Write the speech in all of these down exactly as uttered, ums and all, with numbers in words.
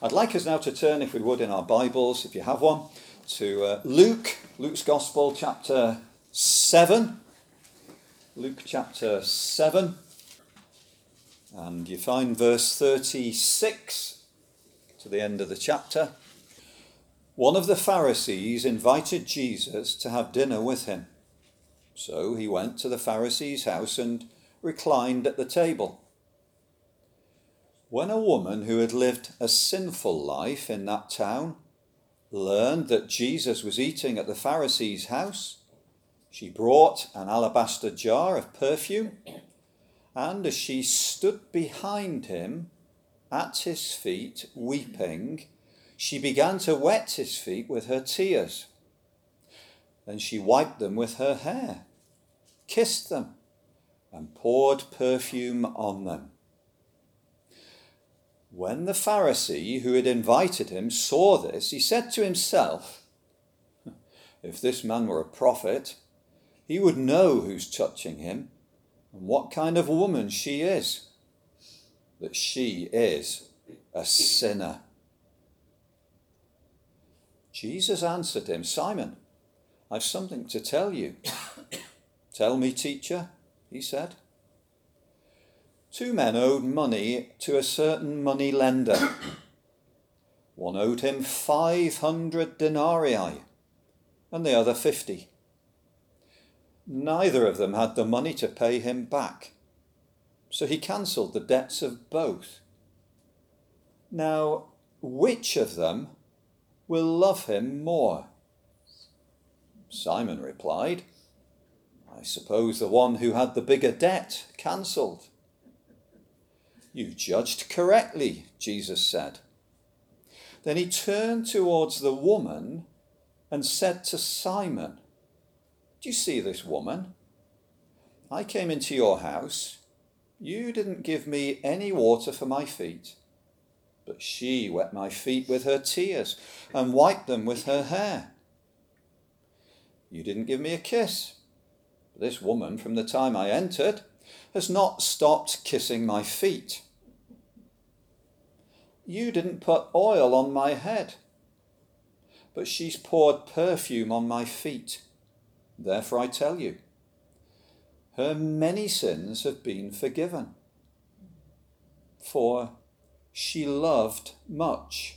I'd like us now to turn, if we would, in our Bibles, if you have one, to uh, Luke, Luke's Gospel, chapter seven. Luke chapter seven. And you find verse thirty-six to the end of the chapter. One of the Pharisees invited Jesus to have dinner with him. So he went to the Pharisee's house and reclined at the table. When a woman who had lived a sinful life in that town learned that Jesus was eating at the Pharisee's house, she brought an alabaster jar of perfume, and as she stood behind him at his feet weeping, she began to wet his feet with her tears. Then she wiped them with her hair, kissed them, and poured perfume on them. When the Pharisee who had invited him saw this, he said to himself, "If this man were a prophet, he would know who's touching him and what kind of woman she is, that she is a sinner." Jesus answered him, "Simon, I've something to tell you." "Tell me, teacher," he said. Two men owed money to a certain money lender. One owed him five hundred denarii and the other fifty. Neither of them had the money to pay him back, so he cancelled the debts of both. Now, which of them will love him more? Simon replied, "I suppose the one who had the bigger debt cancelled." "You judged correctly," Jesus said. Then he turned towards the woman and said to Simon, "Do you see this woman? I came into your house. You didn't give me any water for my feet, but she wet my feet with her tears and wiped them with her hair. You didn't give me a kiss, but this woman, from the time I entered, has not stopped kissing my feet. You didn't put oil on my head, but she's poured perfume on my feet. Therefore I tell you, her many sins have been forgiven, for she loved much.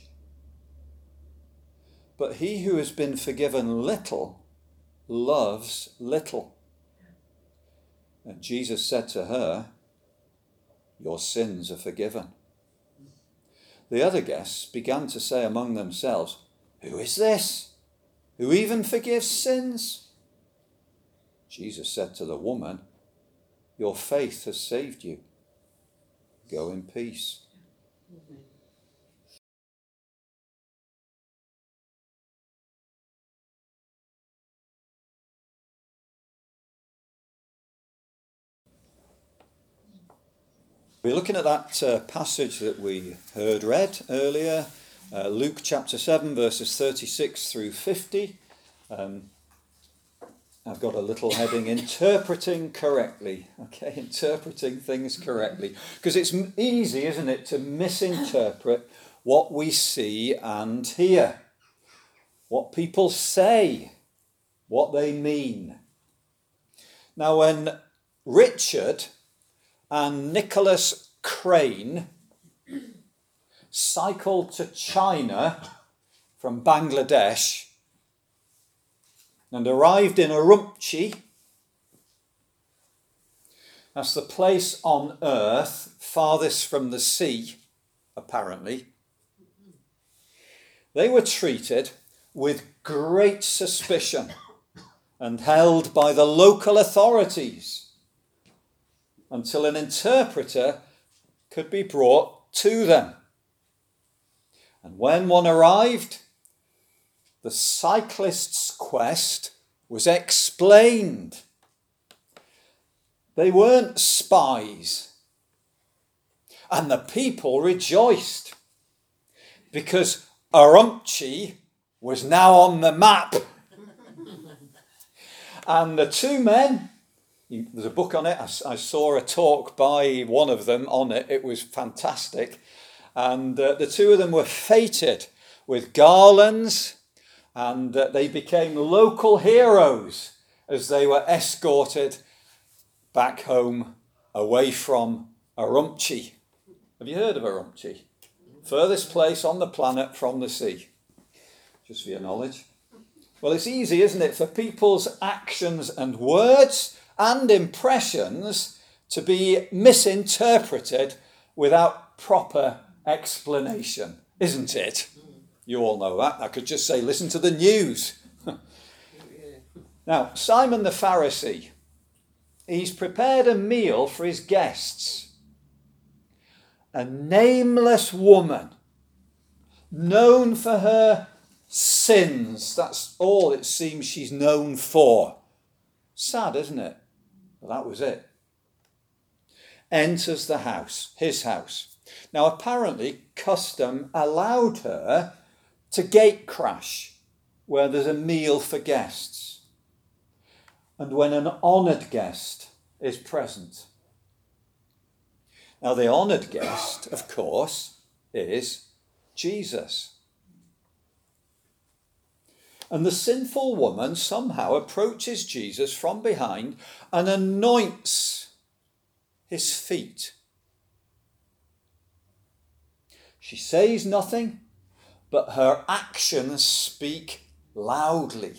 But he who has been forgiven little loves little." And Jesus said to her, "Your sins are forgiven." The other guests began to say among themselves, "Who is this, who even forgives sins?" Jesus said to the woman, "Your faith has saved you. Go in peace." Amen. We're looking at that uh, passage that we heard read earlier, uh, Luke chapter seven, verses thirty-six through fifty. Um, I've got a little heading, interpreting correctly. Okay, interpreting things correctly. Because it's easy, isn't it, to misinterpret what we see and hear. What people say, what they mean. Now, when Richard and Nicholas Crane cycled to China from Bangladesh and arrived in Urumqi, that's the place on earth farthest from the sea, apparently, they were treated with great suspicion and held by the local authorities until an interpreter could be brought to them. And when one arrived, the cyclist's quest was explained. They weren't spies. And the people rejoiced because Urumqi was now on the map. And the two men, there's a book on it. I, I saw a talk by one of them on it. It was fantastic. And uh, the two of them were feted with garlands, and uh, they became local heroes as they were escorted back home away from Urumqi. Have you heard of Urumqi? Furthest place on the planet from the sea. Just for your knowledge. Well, it's easy, isn't it, for people's actions and words and impressions to be misinterpreted without proper explanation, isn't it? You all know that. I could just say, listen to the news. Now, Simon the Pharisee, he's prepared a meal for his guests. A nameless woman, known for her sins. That's all it seems she's known for. Sad, isn't it? Well, that was it. Enters the house, his house. Now, apparently, custom allowed her to gate crash where there's a meal for guests and when an honoured guest is present. Now, the honoured guest, of course, is Jesus. And the sinful woman somehow approaches Jesus from behind and anoints his feet. She says nothing, but her actions speak loudly.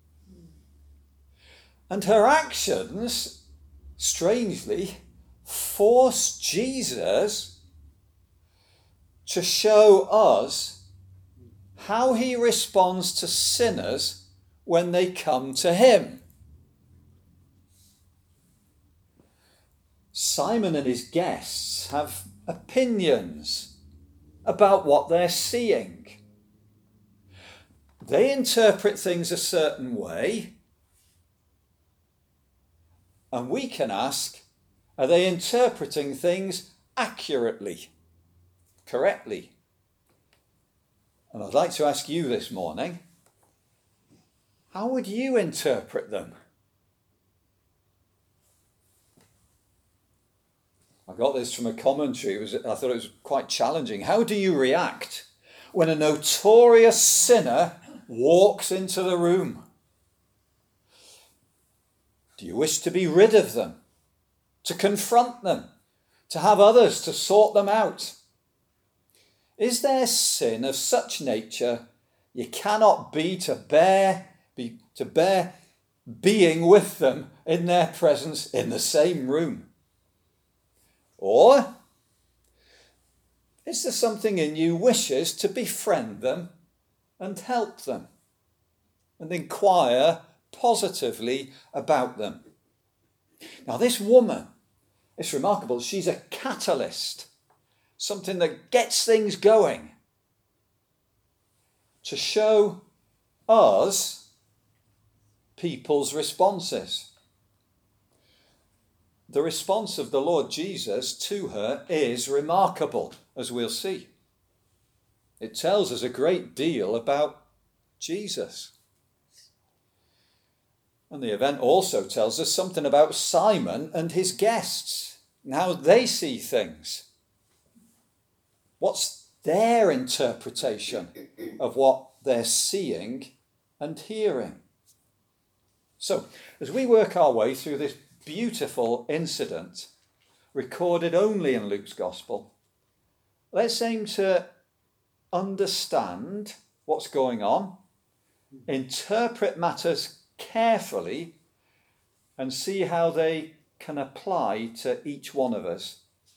And her actions, strangely, force Jesus to show us how he responds to sinners when they come to him. Simon and his guests have opinions about what they're seeing. They interpret things a certain way, and we can ask, are they interpreting things accurately, correctly? And I'd like to ask you this morning, how would you interpret them? I got this from a commentary. It was, I thought it was quite challenging. How do you react when a notorious sinner walks into the room? Do you wish to be rid of them? To confront them? To have others to sort them out? Is their sin of such nature you cannot be to bear, be, to bear being with them in their presence in the same room? Or is there something in you wishes to befriend them and help them and inquire positively about them? Now, this woman, it's remarkable, she's a catalyst, something that gets things going to show us people's responses. The response of the Lord Jesus to her is remarkable, as we'll see. It tells us a great deal about Jesus. And the event also tells us something about Simon and his guests and how they see things. What's their interpretation of what they're seeing and hearing? So, as we work our way through this beautiful incident recorded only in Luke's Gospel, let's aim to understand what's going on, interpret matters carefully, and see how they can apply to each one of us,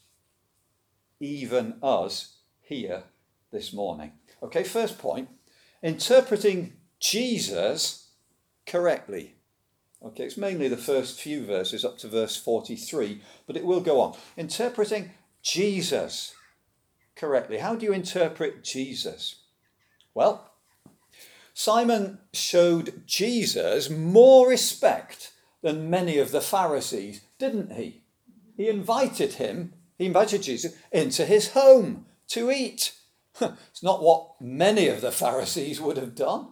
even us here this morning. Okay, first point, interpreting Jesus correctly. Okay, it's mainly the first few verses up to verse forty-three, but it will go on. Interpreting Jesus correctly. How do you interpret Jesus? Well, Simon showed Jesus more respect than many of the Pharisees, didn't he? He invited him, he invited Jesus into his home to eat. It's not what many of the Pharisees would have done.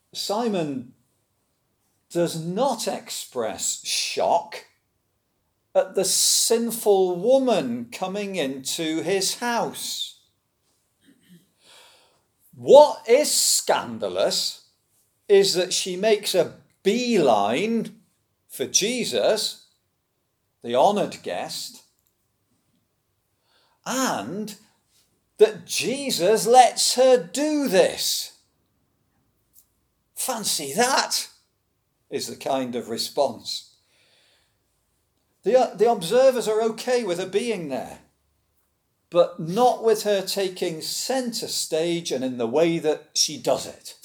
Simon does not express shock at the sinful woman coming into his house. What is scandalous is that she makes a beeline for Jesus, the honoured guest, and that Jesus lets her do this. Fancy that, is the kind of response. The, the observers are okay with her being there, but not with her taking centre stage and in the way that she does it.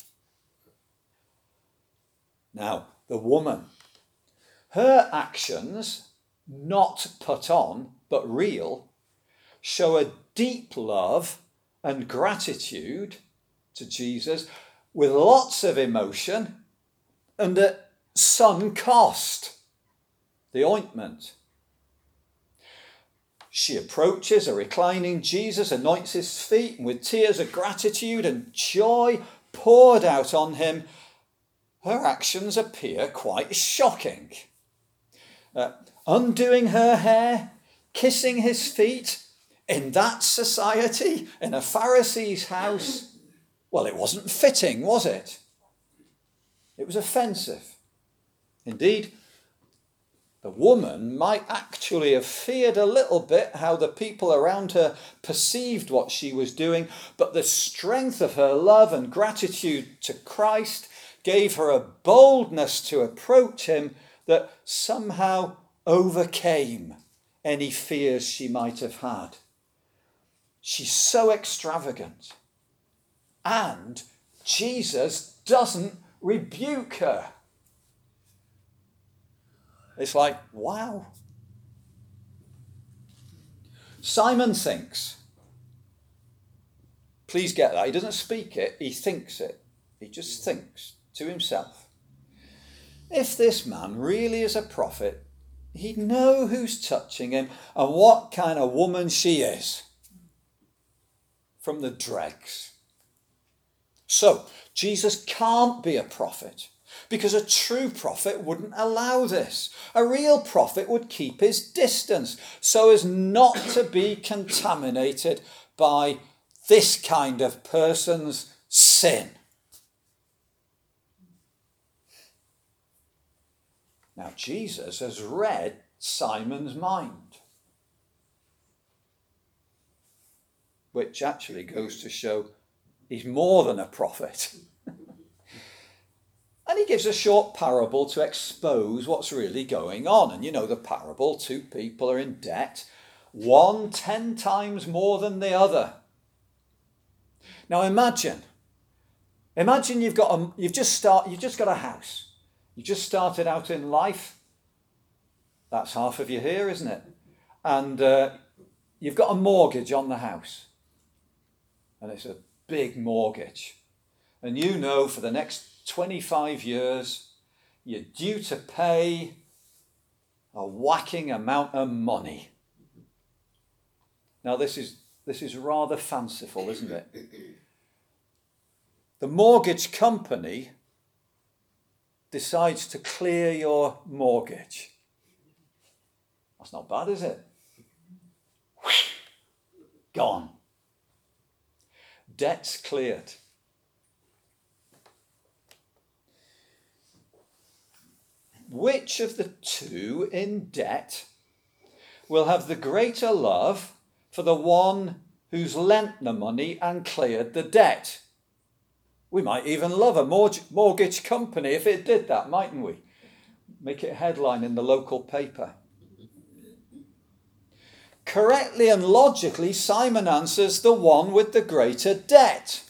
Now, the woman, her actions, not put on, but real, show a deep love and gratitude to Jesus with lots of emotion and at some cost. The ointment. She approaches a reclining Jesus, anoints his feet, and with tears of gratitude and joy poured out on him, her actions appear quite shocking. Uh, undoing her hair, kissing his feet, in that society, in a Pharisee's house, well, it wasn't fitting, was it? It was offensive. Indeed, the woman might actually have feared a little bit how the people around her perceived what she was doing, but the strength of her love and gratitude to Christ gave her a boldness to approach him that somehow overcame any fears she might have had. She's so extravagant. And Jesus doesn't rebuke her. It's like, wow. Simon thinks. Please get that. He doesn't speak it, he thinks it. He just thinks to himself. If this man really is a prophet, he'd know who's touching him and what kind of woman she is. From the dregs. So, Jesus can't be a prophet. Because a true prophet wouldn't allow this. A real prophet would keep his distance so as not to be contaminated by this kind of person's sin. Now, Jesus has read Simon's mind, which actually goes to show he's more than a prophet. And he gives a short parable to expose what's really going on. And you know the parable, two people are in debt, one ten times more than the other. Now imagine, imagine you've got a, you've just start, you've just got a house. You just started out in life. That's half of you here, isn't it? And uh, you've got a mortgage on the house. And it's a big mortgage. And you know for the next twenty-five years, you're due to pay a whacking amount of money. Now, this is this is rather fanciful, isn't it? The mortgage company decides to clear your mortgage. That's not bad, is it? Gone. Debt's cleared. Which of the two in debt will have the greater love for the one who's lent the money and cleared the debt? We might even love a mortgage company if it did that, mightn't we? Make it a headline in the local paper. Correctly and logically, Simon answers the one with the greater debt.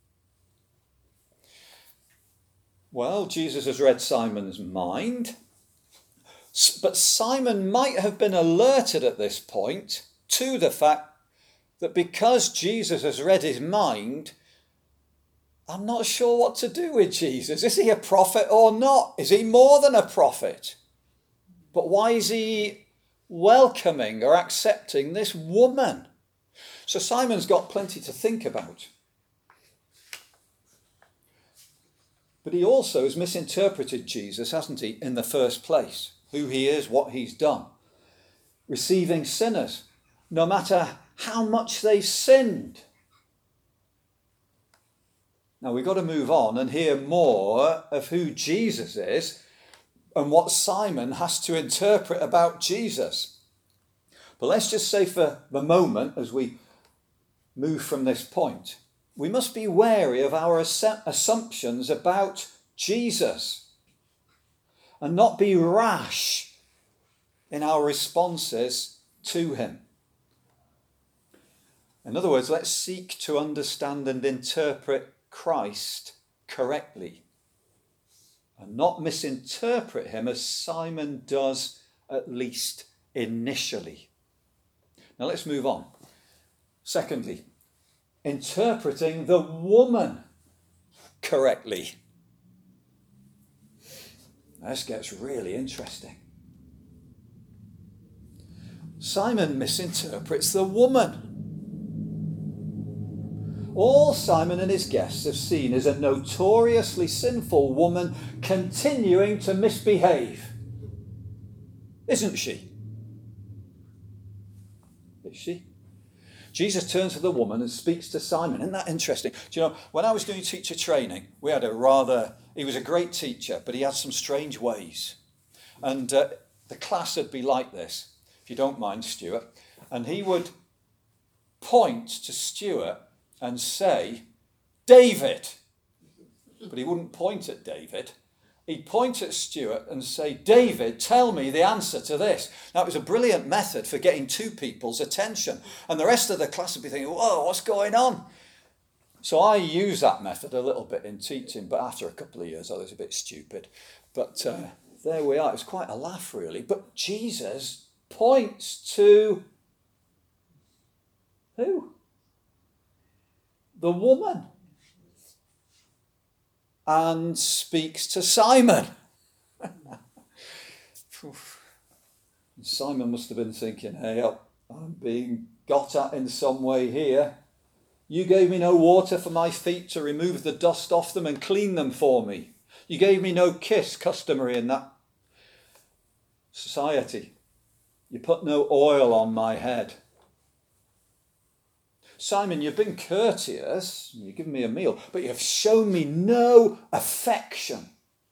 Well, Jesus has read Simon's mind, but Simon might have been alerted at this point to the fact that because Jesus has read his mind, I'm not sure what to do with Jesus. Is he a prophet or not? Is he more than a prophet? But why is he welcoming or accepting this woman? So Simon's got plenty to think about. But he also has misinterpreted Jesus, hasn't he, in the first place? Who he is, what he's done. receiving sinners, no matter how much they've sinned. Now we've got to move on and hear more of who Jesus is and what Simon has to interpret about Jesus. But let's just say for the moment, as we move from this point, we must be wary of our assumptions about Jesus and not be rash in our responses to him. In other words, let's seek to understand and interpret Christ correctly and not misinterpret him as Simon does, at least initially. Now let's move on. Secondly, interpreting the woman correctly. This gets really interesting. Simon misinterprets the woman. All Simon and his guests have seen is a notoriously sinful woman continuing to misbehave. Isn't she? Is she? Jesus turns to the woman and speaks to Simon. Isn't that interesting? Do you know, when I was doing teacher training, we had a rather, he was a great teacher, but he had some strange ways. And uh, the class would be like this, if you don't mind, Stuart. And he would point to Stuart and say, David. But he wouldn't point at David. He'd point at Stuart and say, David, tell me the answer to this. That was a brilliant method for getting two people's attention. And the rest of the class would be thinking, whoa, what's going on? So I use that method a little bit in teaching, but after a couple of years I was a bit stupid. But uh, there we are. It was quite a laugh, really. But Jesus points to who? The woman. And speaks to Simon. Simon must have been thinking, hey, I'm being got at in some way here. You gave me no water for my feet to remove the dust off them and clean them for me. You gave me no kiss, customary in that society. You put no oil on my head. Simon, you've been courteous, you've given me a meal, but you've shown me no affection.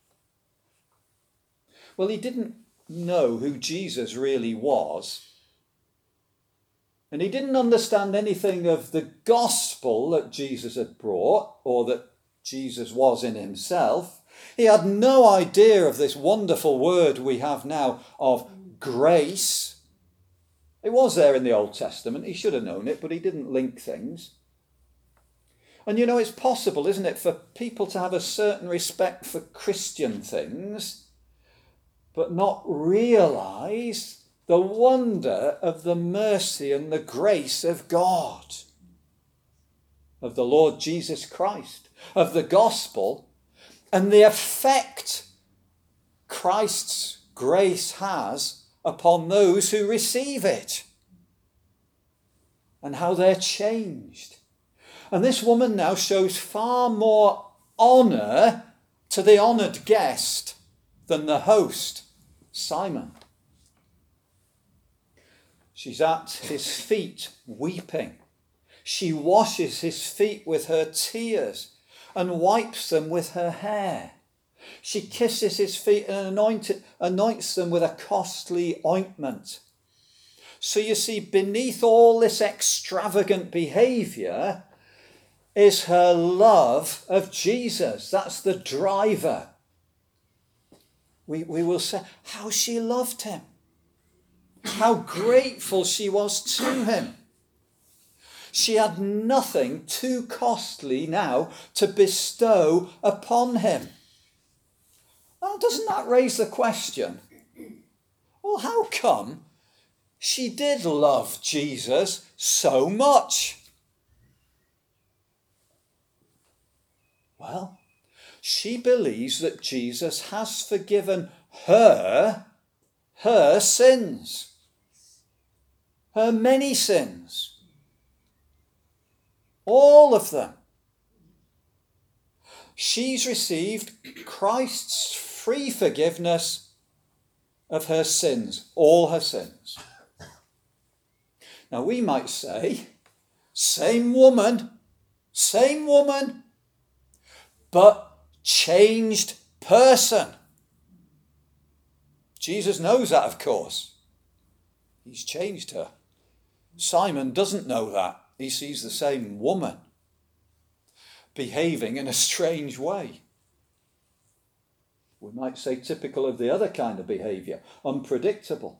Well, he didn't know who Jesus really was. And he didn't understand anything of the gospel that Jesus had brought, or that Jesus was in himself. He had no idea of this wonderful word we have now of grace. It was there in the Old Testament. He should have known it, but he didn't link things. And you know, it's possible, isn't it, for people to have a certain respect for Christian things, but not realise the wonder of the mercy and the grace of God, of the Lord Jesus Christ, of the gospel, and the effect Christ's grace has upon those who receive it, and how they're changed. And this woman now shows far more honour to the honoured guest than the host, Simon. She's at his feet weeping. She washes his feet with her tears and wipes them with her hair. She kisses his feet and anointed, anoints them with a costly ointment. So you see, beneath all this extravagant behaviour is her love of Jesus. That's the driver. We, we will say how she loved him, how grateful she was to him. She had nothing too costly now to bestow upon him. Well, doesn't that raise the question? Well, how come she did love Jesus so much? Well, she believes that Jesus has forgiven her her sins, her many sins, all of them. She's received Christ's free forgiveness of her sins, all her sins. Now we might say, same woman, same woman, but changed person. Jesus knows that, of course. He's changed her. Simon doesn't know that. He sees the same woman behaving in a strange way. We might say typical of the other kind of behaviour, unpredictable.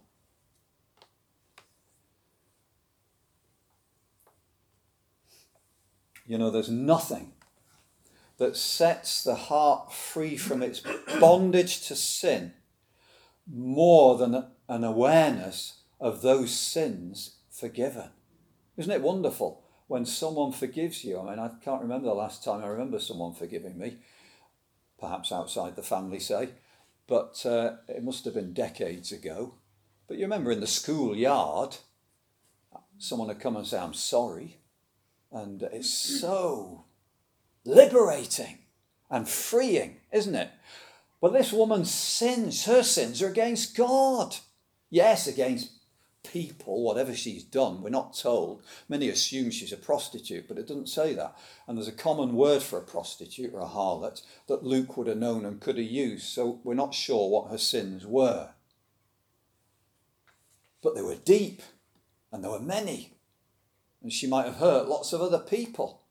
You know, there's nothing that sets the heart free from its bondage to sin more than an awareness of those sins forgiven. Isn't it wonderful when someone forgives you? I mean, I can't remember the last time I remember someone forgiving me, perhaps outside the family, say, but uh, it must have been decades ago. But you remember in the schoolyard, someone would come and say, I'm sorry. And it's so liberating and freeing, isn't it? But this woman's sins, her sins are against God. Yes, against people, whatever she's done, we're not told. Many assume she's a prostitute, but it doesn't say that. And there's a common word for a prostitute or a harlot that Luke would have known and could have used, so we're not sure what her sins were. But they were deep, and there were many. And she might have hurt lots of other people.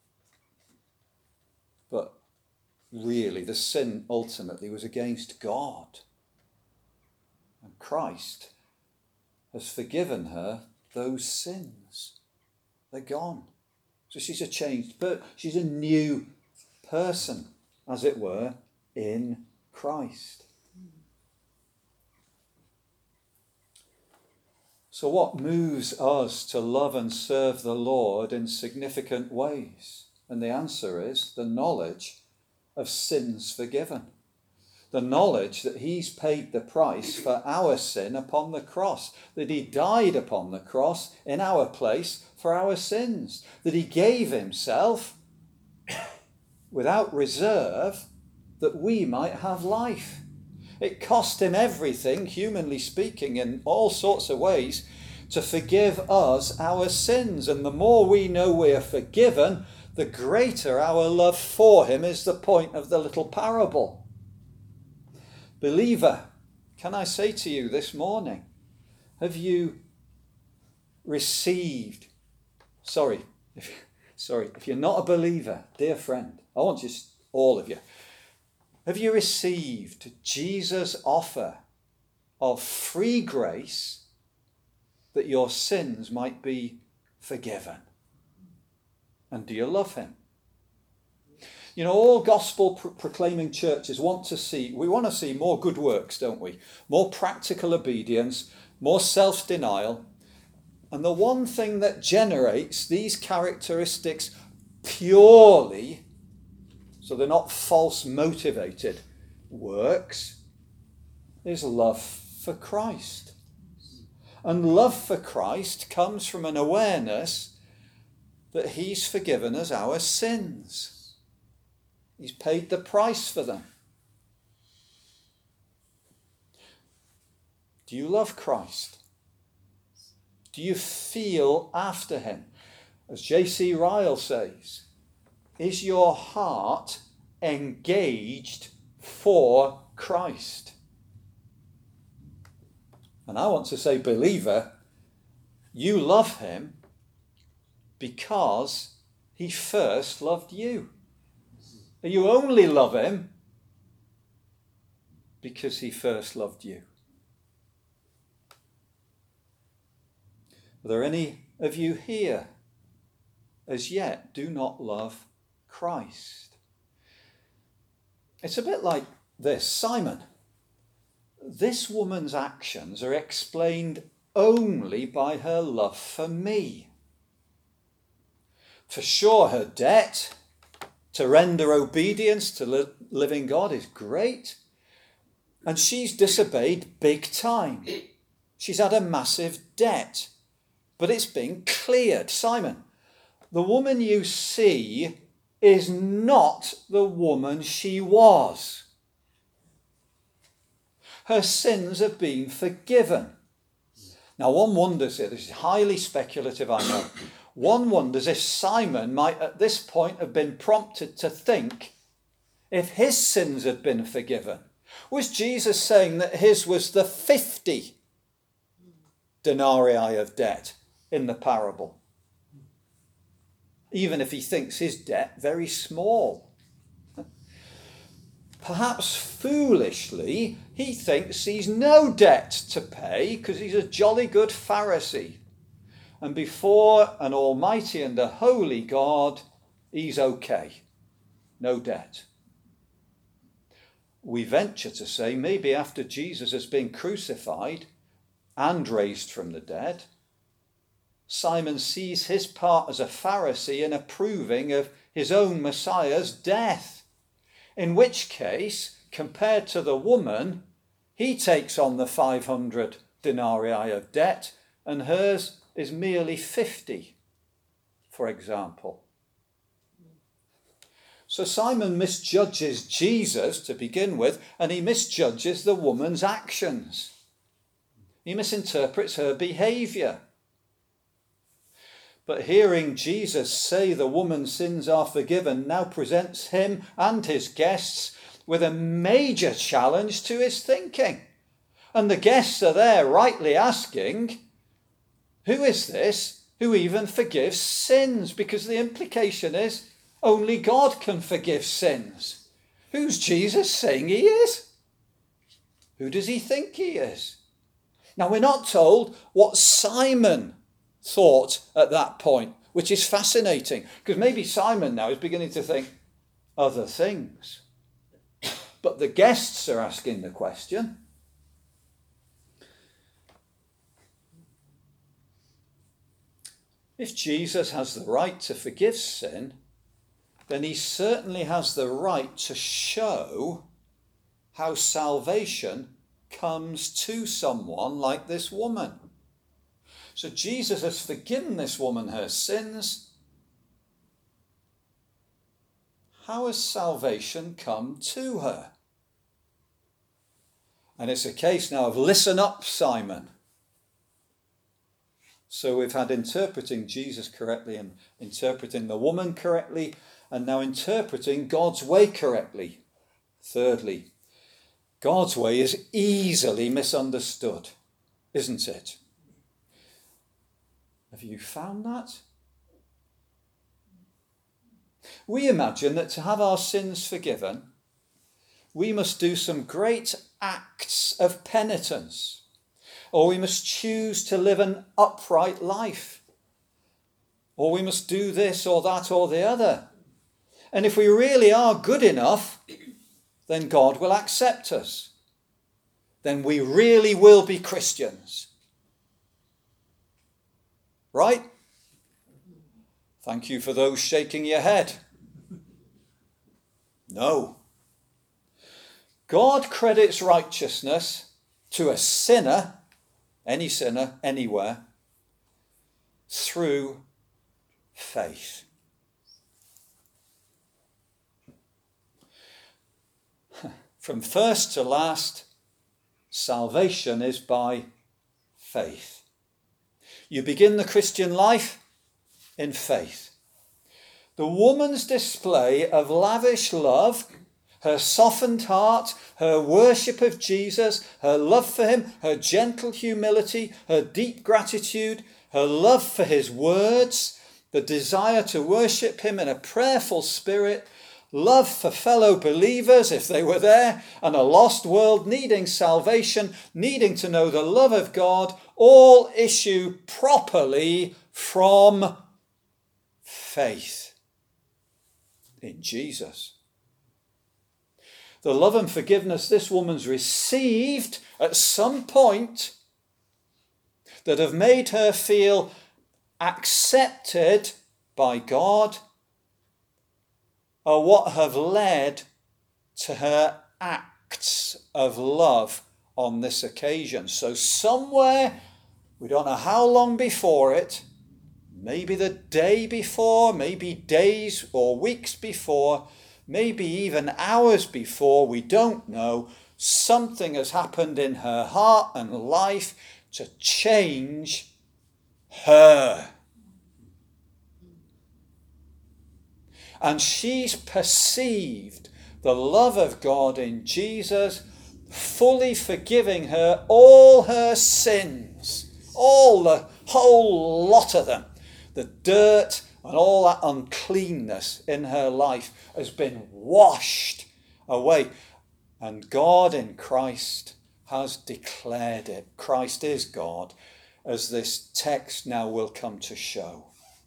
But really, the sin ultimately was against God. And Christ has forgiven her those sins. They're gone. So she's a changed, but she's a new person, as it were, in Christ. So what moves us to love and serve the Lord in significant ways? And the answer is the knowledge of sins forgiven. The knowledge that he's paid the price for our sin upon the cross, that he died upon the cross in our place for our sins, that he gave himself without reserve that we might have life. It cost him everything, humanly speaking, in all sorts of ways, to forgive us our sins. And the more we know we are forgiven, the greater our love for him is the point of the little parable. Believer, can I say to you this morning, have you received, sorry, if, sorry, if you're not a believer, dear friend, I want you, all of you, have you received Jesus' offer of free grace that your sins might be forgiven? And do you love him? You know, all gospel pro- proclaiming churches want to see, we want to see more good works, don't we? More practical obedience, more self-denial. And the one thing that generates these characteristics purely, so they're not false motivated works, is love for Christ. And love for Christ comes from an awareness that he's forgiven us our sins. He's paid the price for them. Do you love Christ? Do you feel after him? As J C Ryle says, is your heart engaged for Christ? And I want to say, believer, you love him because he first loved you. You only love him because he first loved you. Are there any of you here as yet do not love Christ? It's a bit like this. Simon, this woman's actions are explained only by her love for me. For sure, her debt to render obedience to the living God is great. And she's disobeyed big time. She's had a massive debt. But it's been cleared. Simon, the woman you see is not the woman she was. Her sins have been forgiven. Now one wonders here, this is highly speculative, I know. One wonders if Simon might at this point have been prompted to think if his sins had been forgiven. Was Jesus saying that his was the fifty denarii of debt in the parable? Even if he thinks his debt very small. Perhaps foolishly, he thinks he's no debt to pay because he's a jolly good Pharisee. And before an almighty and a holy God, he's okay. No debt. We venture to say maybe after Jesus has been crucified and raised from the dead, Simon sees his part as a Pharisee in approving of his own Messiah's death. In which case, compared to the woman, he takes on the five hundred denarii of debt and hers is merely fifty, for example. So Simon misjudges Jesus to begin with, and he misjudges the woman's actions. He misinterprets her behaviour. But hearing Jesus say the woman's sins are forgiven now presents him and his guests with a major challenge to his thinking. And the guests are there rightly asking, who is this who even forgives sins? Because the implication is only God can forgive sins. Who's Jesus saying he is? Who does he think he is? Now we're not told what Simon thought at that point, which is fascinating, because maybe Simon now is beginning to think other things. But the guests are asking the question. If Jesus has the right to forgive sin, then he certainly has the right to show how salvation comes to someone like this woman. So Jesus has forgiven this woman her sins. How has salvation come to her? And it's a case now of listen up, Simon. So we've had interpreting Jesus correctly and interpreting the woman correctly, and now interpreting God's way correctly. Thirdly, God's way is easily misunderstood, isn't it? Have you found that? We imagine that to have our sins forgiven, we must do some great acts of penitence, or we must choose to live an upright life, or we must do this or that or the other. And if we really are good enough, then God will accept us. Then we really will be Christians. Right? Thank you for those shaking your head. No. God credits righteousness to a sinner, any sinner, anywhere, through faith. From first to last, salvation is by faith. You begin the Christian life in faith. The woman's display of lavish love, her softened heart, her worship of Jesus, her love for him, her gentle humility, her deep gratitude, her love for his words, the desire to worship him in a prayerful spirit, love for fellow believers if they were there, and a lost world needing salvation, needing to know the love of God, all issue properly from faith in Jesus. The love and forgiveness this woman's received at some point that have made her feel accepted by God are what have led to her acts of love on this occasion. So somewhere, we don't know how long before it, maybe the day before, maybe days or weeks before, maybe even hours before, we don't know, something has happened in her heart and life to change her. And she's perceived the love of God in Jesus, fully forgiving her all her sins, all the whole lot of them. The dirt and all that uncleanness in her life has been washed away. And God in Christ has declared it. Christ is God, as this text now will come to show.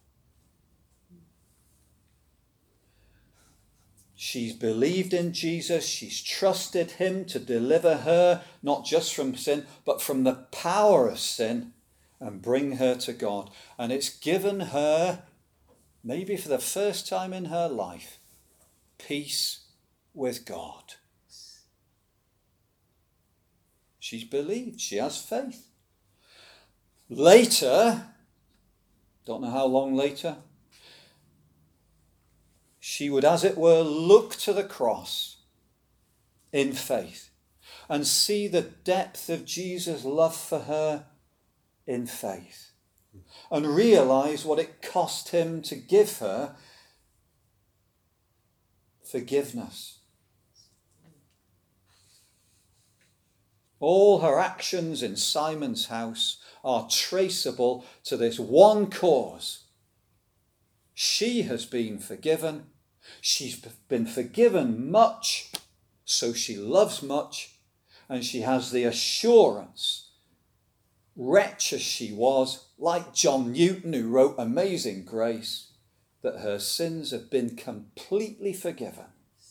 She's believed in Jesus. She's trusted him to deliver her, not just from sin, but from the power of sin, and bring her to God. And it's given her, maybe for the first time in her life, peace with God. She's believed. She has faith. Later, don't know how long later, she would, as it were, look to the cross in faith and see the depth of Jesus' love for her in faith and realize what it cost him to give her forgiveness. All her actions in Simon's house are traceable to this one cause. She has been forgiven. She's been forgiven much, so she loves much, and she has the assurance, wretch as she was, like John Newton, who wrote Amazing Grace, that her sins have been completely forgiven.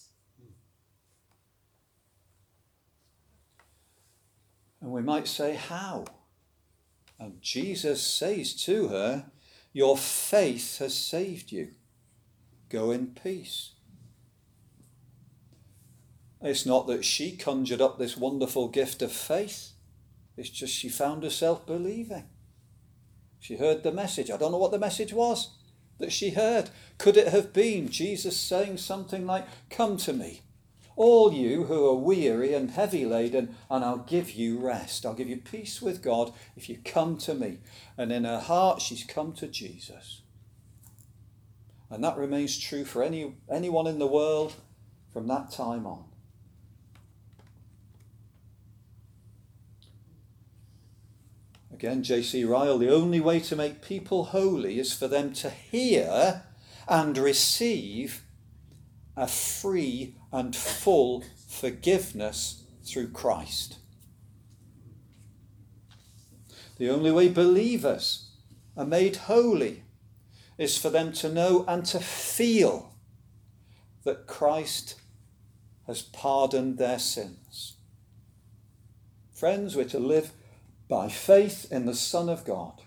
And we might say, how? And Jesus says to her, your faith has saved you. Go in peace. It's not that she conjured up this wonderful gift of faith. It's just she found herself believing. She heard the message. I don't know what the message was that she heard. Could it have been Jesus saying something like, come to me, all you who are weary and heavy laden, and I'll give you rest. I'll give you peace with God if you come to me. And in her heart, she's come to Jesus. And that remains true for any anyone in the world from that time on. Again, J C Ryle, the only way to make people holy is for them to hear and receive a free and full forgiveness through Christ. The only way believers are made holy is for them to know and to feel that Christ has pardoned their sins. Friends, we're to live by faith in the Son of God.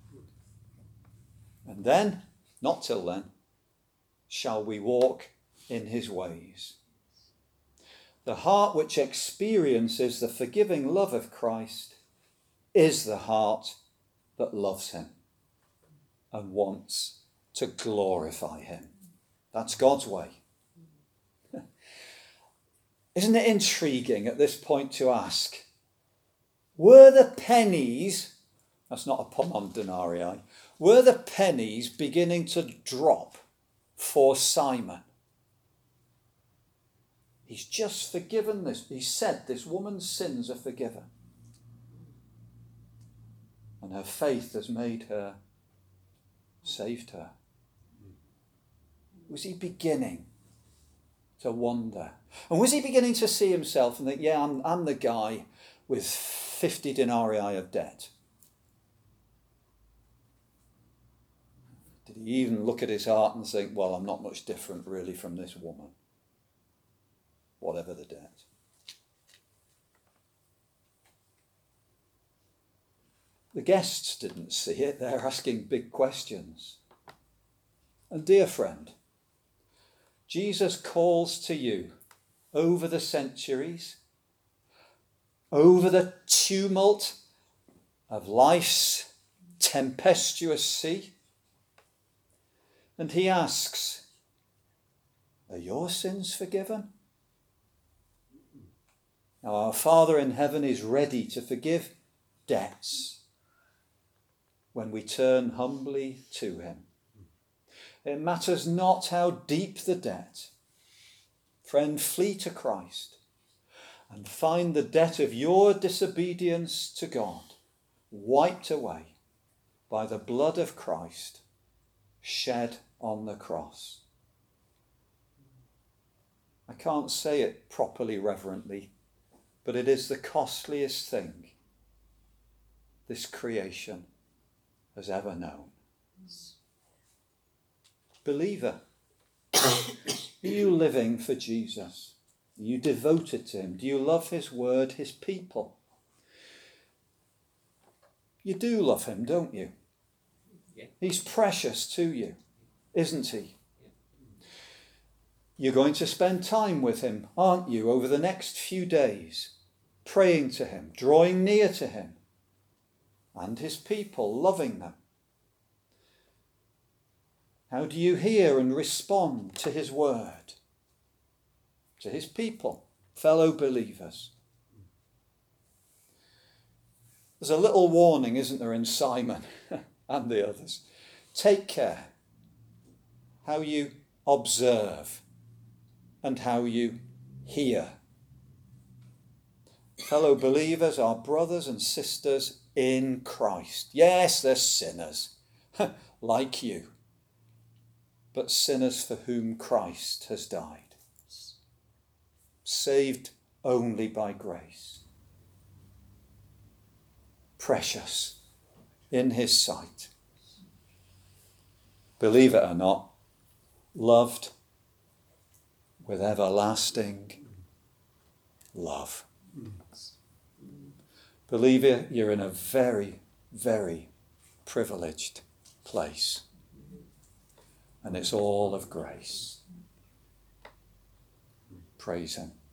And then, not till then, shall we walk in his ways. The heart which experiences the forgiving love of Christ is the heart that loves him and wants to glorify him. That's God's way. Isn't it intriguing at this point to ask, were the pennies, that's not a pun on denarii, were the pennies beginning to drop for Simon? He's just forgiven this. He said this woman's sins are forgiven. And her faith has made her, saved her. Was he beginning to wonder? And was he beginning to see himself and think, yeah, I'm, I'm the guy with fifty denarii of debt? Did he even look at his heart and think, well, I'm not much different really from this woman, whatever the debt? The guests didn't see it. They're asking big questions. And dear friend, Jesus calls to you over the centuries, over the tumult of life's tempestuous sea, and he asks, are your sins forgiven? Now our Father in heaven is ready to forgive debts when we turn humbly to him. It matters not how deep the debt. Friend, flee to Christ and find the debt of your disobedience to God wiped away by the blood of Christ shed on the cross. I can't say it properly reverently, but it is the costliest thing this creation has ever known. Believer, are you living for Jesus? Are you devoted to him? Do you love his word, his people? You do love him, don't you? Yeah. He's precious to you, isn't he? You're going to spend time with him, aren't you, over the next few days, praying to him, drawing near to him, and his people, loving them. How do you hear and respond to his word, to his people, fellow believers? There's a little warning, isn't there, in Simon and the others. Take care how you observe and how you hear. Fellow believers are brothers and sisters in Christ. Yes, they're sinners, like you, but sinners for whom Christ has died. Saved only by grace. Precious in his sight. Believe it or not, loved with everlasting love. Believer, you're in a very, very privileged place. And it's all of grace. Praise him.